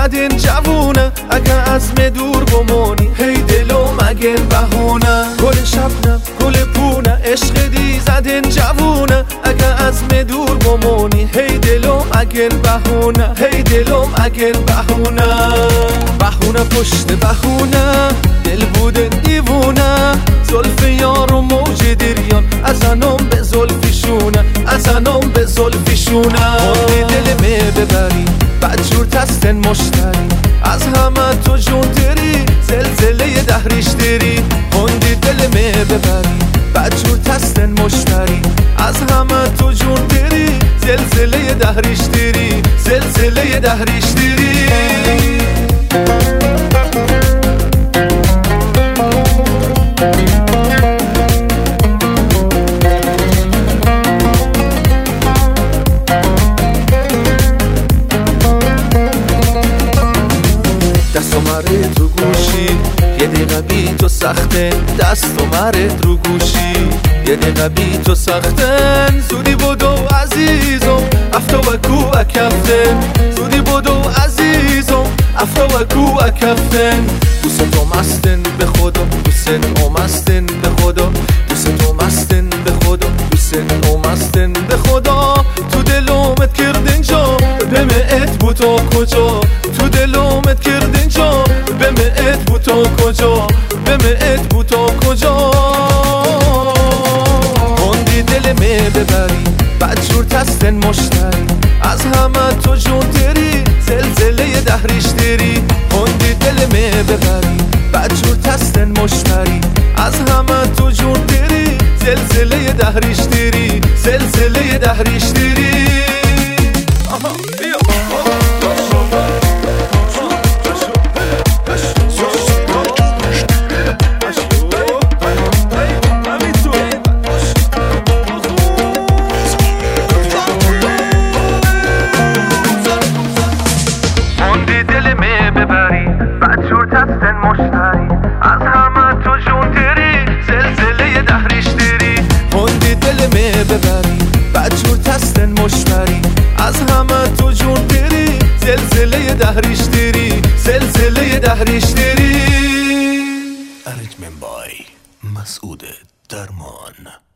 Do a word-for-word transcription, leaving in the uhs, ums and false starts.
زدین جوونه اگه عزم دور بمونی هی دلو مگن بهونه گل شبنم گل پونه عشق دی زدین جوونه اگه عزم دور بمونی هی دلو مگن بهونه هی دلو مگن بهونه بهونه پشت بهونه دل بوده دیوونه زلف یار و موج دریان ازنم به زلفیشونه ازنم به زلفیشونه هندی دل می ببری بدجور تستن مشتری از همه تو جون دری زلزله دهریش دری هندی دل می ببری بدجور تستن مشتری از همه تو جون دری زلزله دهریش دری زلزله دهریش دری دست و مرد رو گوشی یه دقیقه بی تو سخته دست و مرد رو گوشی یه دقیقه بی تو سختن زودی بودو عزیزم افتا و کو اکفتن زودی بودو عزیزم افتا و کو اکفتن دوست تو مستن به خدا دوست تو مستن به خدا دوست تو مستن به خدا دوست تو مستن به خدا تو دلومت کردن جا بمعت بو تو کجا تو دلومت کردن جا بمعت بو تو کجا بمعت بو تو کجا هندی دل می ببری بدجور تستن مشتری از همه تو جون دری زلزله دهریش دری هندی دل می ببری بدجور تستن مشتری از همه تو جون دری زلزله دهریش دری زلزله دهریش دری تستن مشتری از همه تو جون دری زلزله دهریش دری هندی دل می ببری بدجور تستن مشتری از همه تو جون دری زلزله دهریش دری زلزله دهریش دری ارنجمنت بای مسعود درمان.